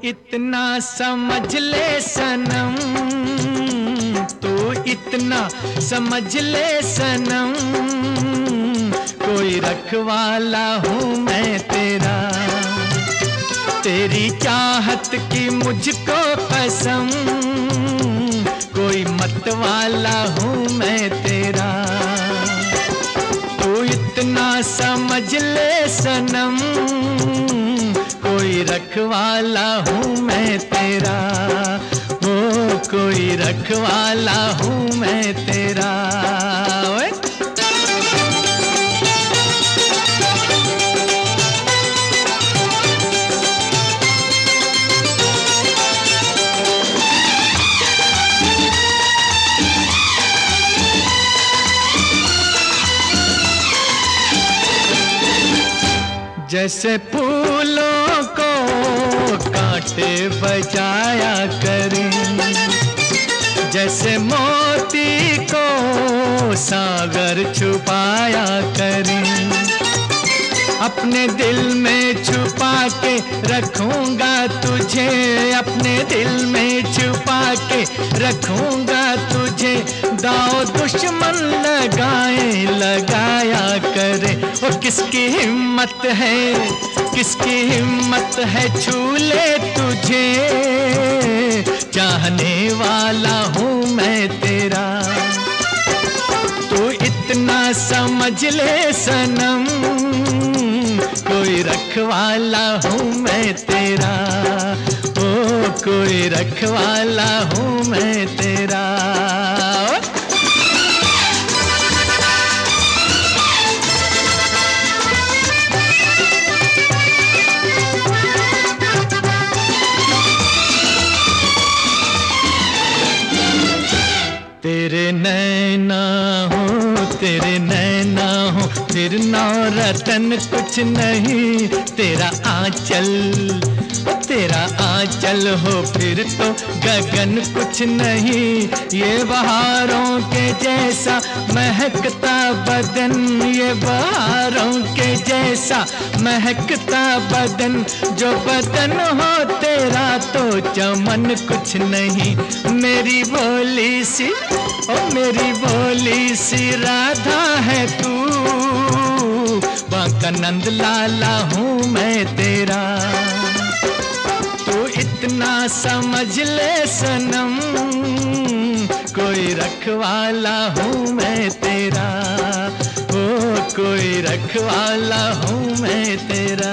इतना समझ ले सनम, तू इतना समझ ले सनम, कोई रखवाला हूँ मैं तेरा। तेरी चाहत की मुझको कसम, कोई मतवाला हूँ मैं तेरा। तू इतना समझ ले सनम, कोई रखवाला हूँ मैं तेरा। ओ कोई रखवाला हूँ मैं तेरा। ओए जैसे फूलों को कांटे बजाया करें, जैसे मोती को सागर छुपाया करें, अपने दिल में छुपा के रखूंगा तुझे, अपने दिल में छुपा के रखूंगा तुझे। दाव दुश्मन लगाया करे, वो किसकी हिम्मत है, किसकी हिम्मत है छू ले तुझे। चाहने वाला हूँ मैं तेरा। तू इतना समझ ले सनम, कोई रखवाला हूँ मैं तेरा। ओ कोई रखवाला हूँ मैं तेरा। तेरे नैना हो, तेरे नैना हो, फिर नौ रतन कुछ नहीं। तेरा आंचल, तेरा आंचल हो, फिर तो गगन कुछ नहीं। ये बहारों के जैसा महकता बदन, ये बहारों के जैसा महकता बदन। जो बदन हो तेरा तो चमन कुछ नहीं। मेरी बोली सी, ओ मेरी बोली सी राधा है तू। बांका नंद लाला हूँ मैं तेरा। तू इतना समझ ले सनम, कोई रखवाला हूँ मैं तेरा। ओ कोई रखवाला हूँ मैं तेरा।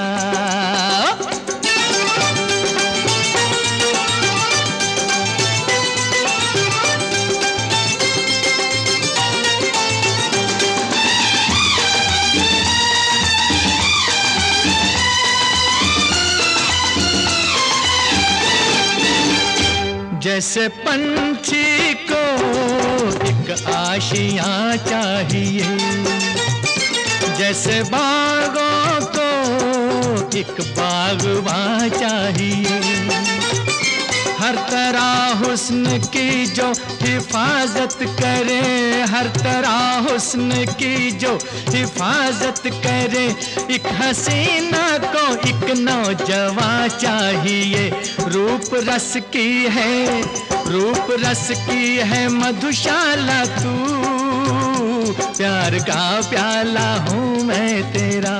जैसे पंछी को एक आशियाँ चाहिए, जैसे बागों को एक बागवां चाहिए। हर तरह हुस्न की जो हिफाजत करे, हर तरह हुस्न की जो हिफाजत करे। एक हसीना को एक नौजवान चाहिए। रूप रस की है, रूप रस की है मधुशाला तू। प्यार का प्याला हूँ मैं तेरा।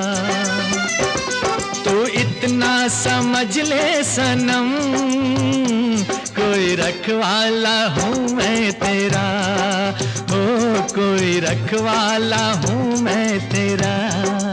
तो इतना समझ ले सनम, कोई रखवाला हूँ मैं तेरा। ओ कोई रखवाला हूँ मैं तेरा।